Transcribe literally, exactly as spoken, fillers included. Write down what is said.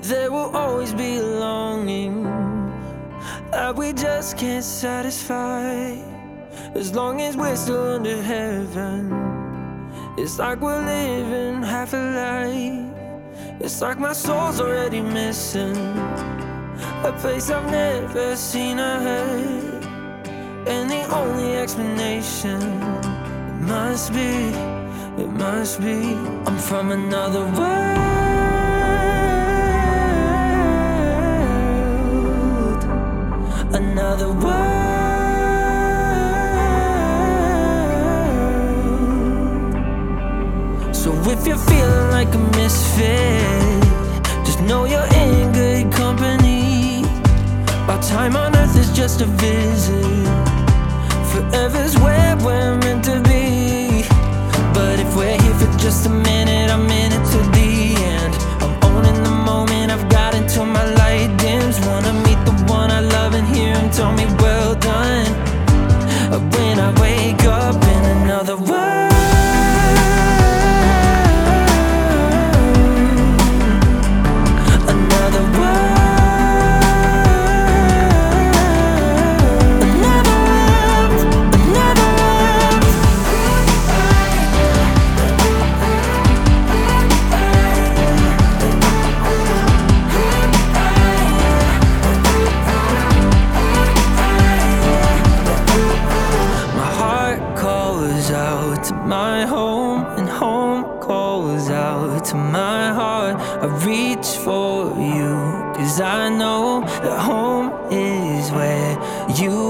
There will always be a longing that we just can't satisfy. As long as we're still under heaven, it's like we're living half a life. It's like my soul's already missing a place I've never seen or heard. And the only explanation, it must be, it must be I'm from another world, another world. So if you're feeling like a misfit, just know you're in good company. Our time on earth is just a visit, forever's where we're meant to be. But if we're here for just a minute, I'm in it to the end. I'm owning the moment, I've got until my light dims. Wanna meet the one I love and hear him tell me well done. When I wake up in another world, another world. My home and home calls out to my heart. I reach for you, cause I know that home is where you